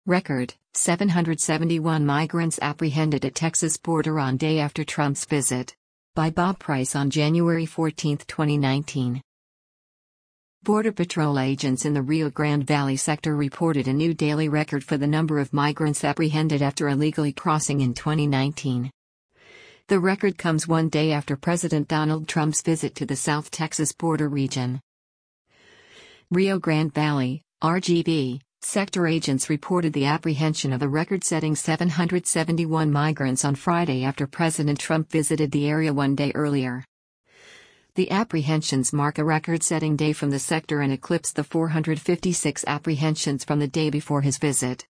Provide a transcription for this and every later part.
Record: 771 migrants apprehended at Texas border on day after Trump's visit. By Bob Price on January 14, 2019. Border Patrol agents in the Rio Grande Valley sector reported a new daily record for the number of migrants apprehended after illegally crossing in 2019. The record comes one day after President Donald Trump's visit to the South Texas border region. Rio Grande Valley, RGV, sector agents reported the apprehension of a record-setting 771 migrants on Friday after President Trump visited the area one day earlier. The apprehensions mark a record-setting day from the sector and eclipse the 456 apprehensions from the day before his visit.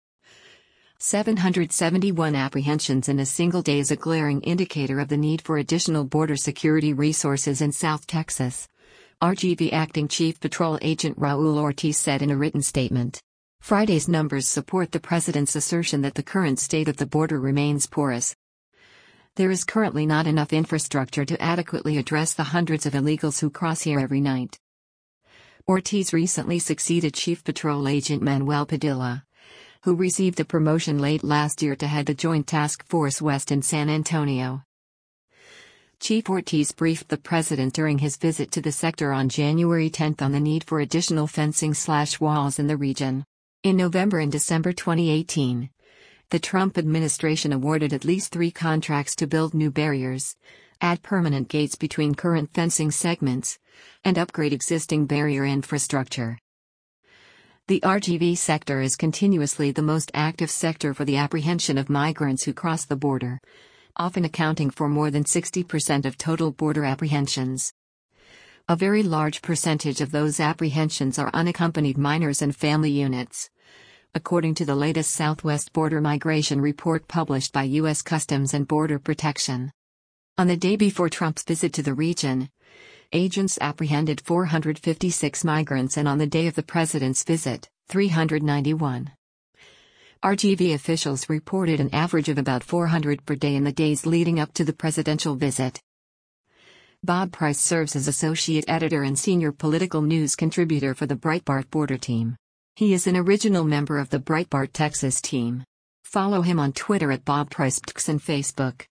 771 apprehensions in a single day is a glaring indicator of the need for additional border security resources in South Texas, RGV Acting Chief Patrol Agent Raul Ortiz said in a written statement. Friday's numbers support the president's assertion that the current state of the border remains porous. There is currently not enough infrastructure to adequately address the hundreds of illegals who cross here every night. Ortiz recently succeeded Chief Patrol Agent Manuel Padilla, who received a promotion late last year to head the Joint Task Force West in San Antonio. Chief Ortiz briefed the president during his visit to the sector on January 10 on the need for additional fencing/walls in the region. In November and December 2018, the Trump administration awarded at least 3 contracts to build new barriers, add permanent gates between current fencing segments, and upgrade existing barrier infrastructure. The RGV sector is continuously the most active sector for the apprehension of migrants who cross the border, often accounting for more than 60% of total border apprehensions. A very large percentage of those apprehensions are unaccompanied minors and family units, according to the latest Southwest Border Migration Report published by U.S. Customs and Border Protection. On the day before Trump's visit to the region, agents apprehended 456 migrants, and on the day of the president's visit, 391. RGV officials reported an average of about 400 per day in the days leading up to the presidential visit. Bob Price serves as associate editor and senior political news contributor for the Breitbart Border Team. He is an original member of the Breitbart Texas team. Follow him on Twitter at Bob Price and Facebook.